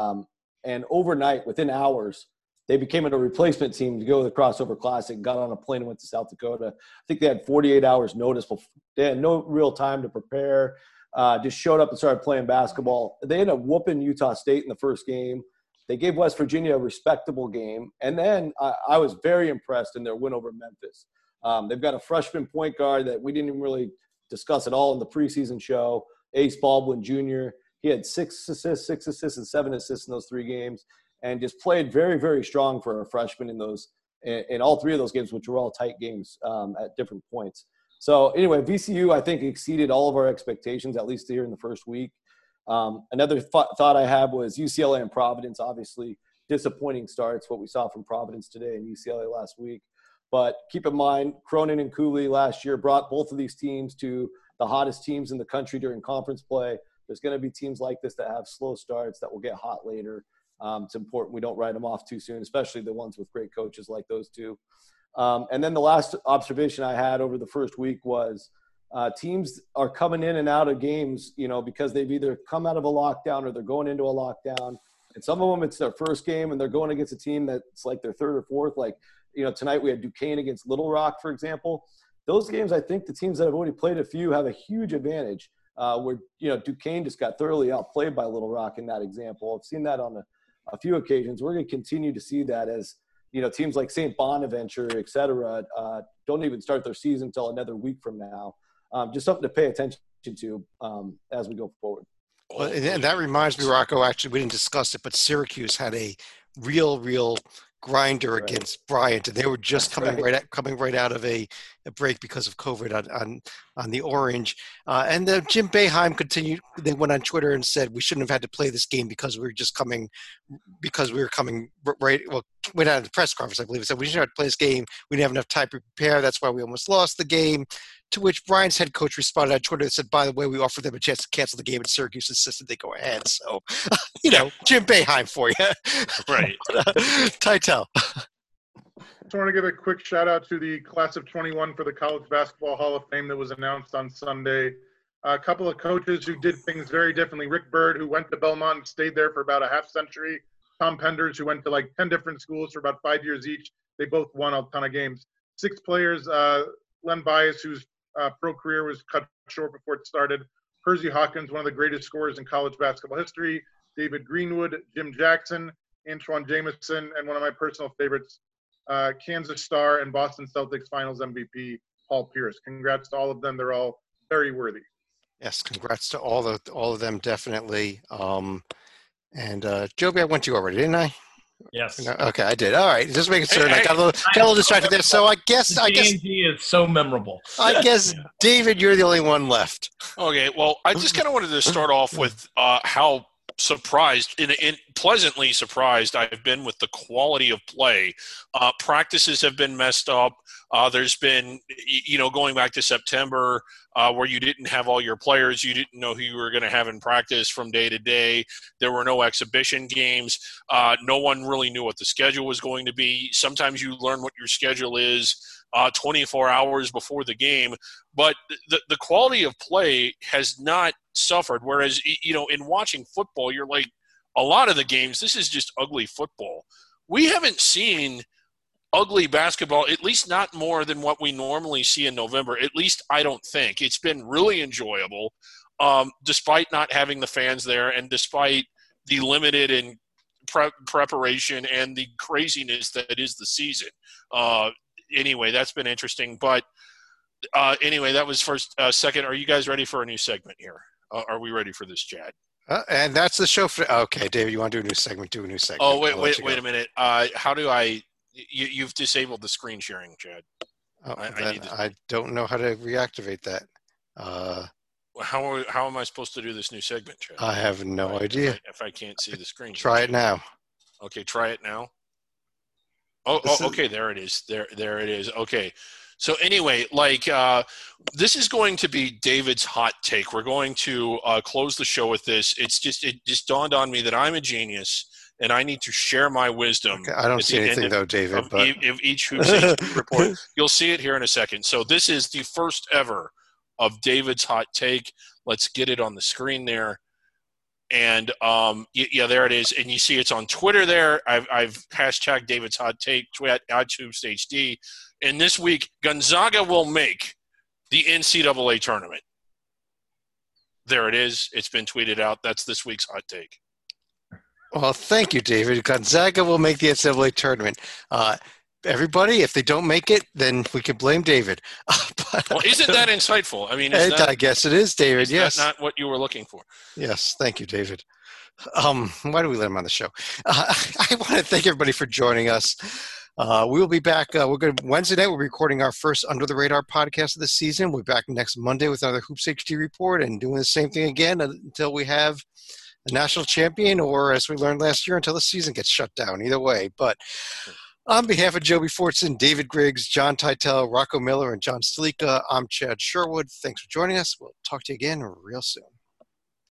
and overnight, within hours, they became a replacement team to go to the Crossover Classic. Got on a plane and went to South Dakota. I think they had 48 hours notice. They had no real time to prepare. Just showed up and started playing basketball. They ended up whooping Utah State in the first game. They gave West Virginia a respectable game. And then I was very impressed in their win over Memphis. They've got a freshman point guard that we didn't even really discuss at all in the preseason show, Ace Baldwin Jr. He had 6 assists, and 7 assists in those 3 games, and just played very, very strong for a freshman in all 3 of those games, which were all tight games at different points. So anyway, VCU, I think, exceeded all of our expectations, at least here in the first week. Another thought I had was UCLA and Providence. Obviously, disappointing starts, what we saw from Providence today and UCLA last week. But keep in mind, Cronin and Cooley last year brought both of these teams to the hottest teams in the country during conference play. There's going to be teams like this that have slow starts that will get hot later. It's important we don't write them off too soon, especially the ones with great coaches like those two. And then the last observation I had over the first week was teams are coming in and out of games, because they've either come out of a lockdown or they're going into a lockdown. And some of them, it's their first game and they're going against a team that's like their third or fourth. Like, tonight we had Duquesne against Little Rock, for example. Those games, I think the teams that have already played a few have a huge advantage. Where Duquesne just got thoroughly outplayed by Little Rock in that example. I've seen that on a few occasions. We're going to continue to see that as teams like St. Bonaventure, et cetera, don't even start their season until another week from now. Just something to pay attention to as we go forward. Well, and that reminds me, Rocco, actually, we didn't discuss it, but Syracuse had a real grinder against Bryant, and they were just coming right out of a break because of COVID on the Orange. And then Jim Boeheim continued. They went on Twitter and said we shouldn't have had to play this game because we were coming right. Well, went out of the press conference, I believe. It said we shouldn't have to play this game. We didn't have enough time to prepare. That's why we almost lost the game. To which Bryant's head coach responded on Twitter and said, by the way, we offered them a chance to cancel the game, and Syracuse insisted they go ahead. So, Jim Boeheim for you. Right. Titel. Just want to give a quick shout out to the class of 21 for the College Basketball Hall of Fame that was announced on Sunday. A couple of coaches who did things very differently. Rick Byrd, who went to Belmont and stayed there for about a half century. Tom Penders, who went to like 10 different schools for about 5 years each. They both won a ton of games. 6 players, Len Bias, whose pro career was cut short before it started. Hersey Hawkins, one of the greatest scorers in college basketball history. David Greenwood, Jim Jackson, Antoine Jameson, and one of my personal favorites, Kansas Star and Boston Celtics Finals MVP Paul Pierce. Congrats to all of them. They're all very worthy. Yes, congrats to all of them, definitely. And Joby, I went to you already, didn't I? Yes. Okay, I did. All right, just making certain. I got a little distracted there. So I guess is so memorable. I guess David, you're the only one left. Okay, well, I just kind of wanted to start off with how surprised, pleasantly surprised I've been with the quality of play. Practices have been messed up. There's been, going back to September, where you didn't have all your players, you didn't know who you were going to have in practice from day to day. There were no exhibition games. No one really knew what the schedule was going to be. Sometimes you learn what your schedule is 24 hours before the game, but the quality of play has not suffered. Whereas, in watching football, you're like, a lot of the games, this is just ugly football. We haven't seen ugly basketball, at least not more than what we normally see in November. At least I don't think. It's been really enjoyable, despite not having the fans there and despite the limited and preparation and the craziness that is the season. Anyway, that's been interesting. But anyway, that was first. Second, are you guys ready for a new segment here? Are we ready for this, Chad? And that's the show for. Okay, David, you want to do a new segment? Do a new segment. Oh, wait a minute. How do I? You've disabled the screen sharing, Chad. Oh, I don't know how to reactivate that. How am I supposed to do this new segment, Chad? I have no idea. If I can't see the screen. Try it now. Okay, try it now. Okay, there it is. There it is. Okay. So anyway, this is going to be David's hot take. We're going to close the show with this. It just dawned on me that I'm a genius and I need to share my wisdom. Okay, I don't see anything though, David. If each Hoops HD report, you'll see it here in a second. So this is the first ever of David's hot take. Let's get it on the screen there. And yeah, there it is. And you see it's on Twitter there. I've hashtagged David's hot take at HoopsHD. And this week, Gonzaga will make the NCAA tournament. There it is. It's been tweeted out. That's this week's hot take. Well, thank you, David. Gonzaga will make the NCAA tournament. Everybody, if they don't make it, then we can blame David. Well, isn't that insightful? I mean, I guess it is, David. Yes, that's not what you were looking for. Yes, thank you, David. Why do we let him on the show? I want to thank everybody for joining us. We will be back. Wednesday night. We're recording our first Under the Radar podcast of the season. We'll be back next Monday with another Hoops HD report and doing the same thing again until we have a national champion, or as we learned last year, until the season gets shut down. Either way, but. On behalf of Joby Fortson, David Griggs, John Teitel, Rocco Miller, and John Stalika, I'm Chad Sherwood. Thanks for joining us. We'll talk to you again real soon.